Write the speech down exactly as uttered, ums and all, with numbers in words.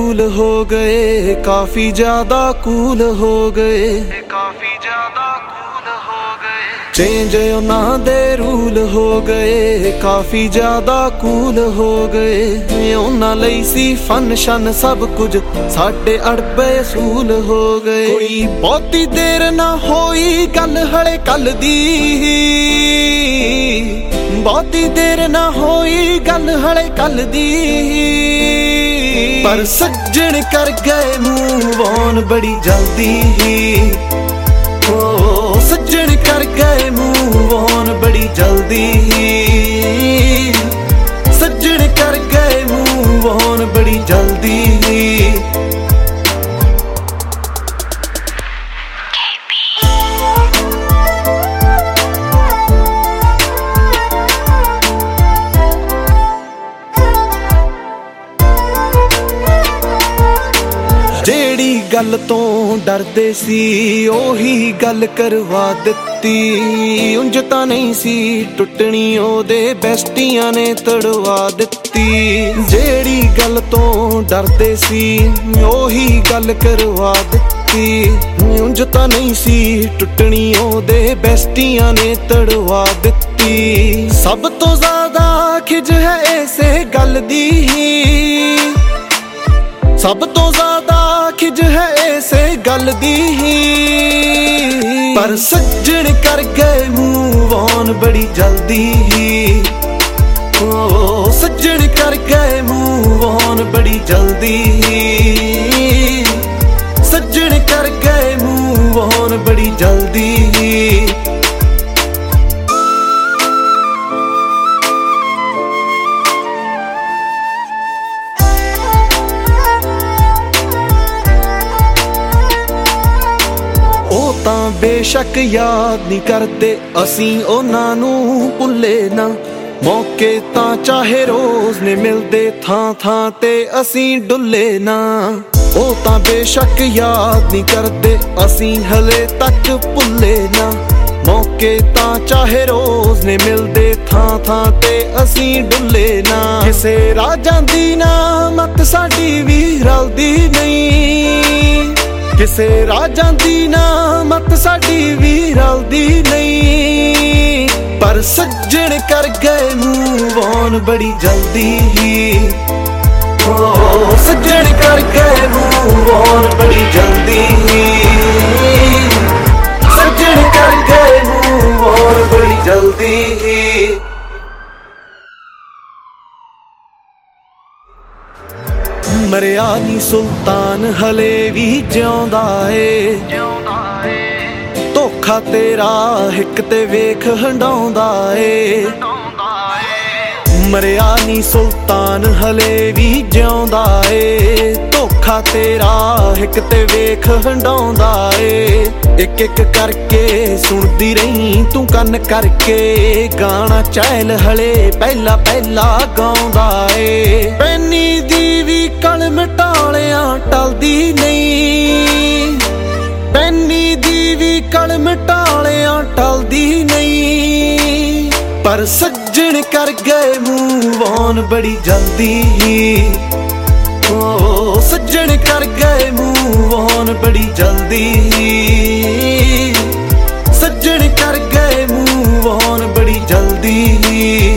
Rule हो गए, काफी ज्यादा कूल हो गए, काफी ज्यादा कूल हो गए। चेंज उन्हां दे रूल हो गए, काफी ज्यादा कूल हो गए। उन्हां लई सी फन शन सब कुछ, साडे अड़बे असूल हो गए। कोई बहुती देर ना होई गल हले कल दी, बहुती देर ना होई गल हले कल दी, पर सज्जन कर गए मूव ऑन बड़ी जल्दी। ओ सज्जन कर गए मूव ऑन बड़ी जल्दी, सज्जन कर गए मूव ऑन बड़ी जल्दी। जेड़ी गल तो डरदे सी ओही गल करवा दित्ती, उंज तां नहीं सी टुटनी ओदे बेस्टियां ने तड़वा दित्ती। जेड़ी गल तो डरदे सी ओही गल करवा दित्ती, उंज तां नहीं सी टुटनी ओदे बेस्टियां ने तड़वा दित्ती। सब तो ज्यादा खिज है ऐसे गल दी, सब तो ज्यादा खिज है ऐसे गल दी, पर सज्जन कर गए मूव ऑन बड़ी जल्दी। ओ सज्जन कर गए मूव ऑन बड़ी जल्दी, सज्जन कर गए मूव ऑन बड़ी जल्दी। तां बेशक याद नहीं करते असीं उन्हां नूं भुल्ले ना, मौके तां चाहे रोज ने मिलदे थां थां ते असीं डुल्ले ना। ओ तां बेशक याद नहीं करते असीं हले तक भुल्ले ना, मौके तां चाहे रोज ने मिलदे थां थां ते असीं डुल्ले ना। किसे राजां दी ना मत साडी वी रलदी नहीं, किसे राजां दी ना मत साडी वी रलदी नहीं, पर सज्जन कर गए मूव ऑन बड़ी जल्दी। ओ सज्जन कर गए मूव ऑन बड़ी जल्दी, सज्जन कर गए मूव ऑन बड़ी जल्दी। मरिया नी सुल्तान हले भी जिउंदा ए, धोखा तेरा हिक ते वेख हंडाउंदा ए। मरिया नी सुल्तान हले भी जिउंदा ए, धोखा तेरा हिक ते वेख हंडाउंदा ए। इक इक करके सुनदी रही तू कन करके, गाना चैल हले पहला पहला गाउंदा ए। पैनी दी भी कल मिटालियां टलदी नहीं, पैनी दी भी कल मिटालियां टलदी नहीं, पर सज्जन कर गए मूव ऑन बड़ी जल्दी। ओ सज्जन कर गए मूव ऑन बड़ी जल्दी, सज्जन कर गए मूव ऑन बड़ी जल्दी।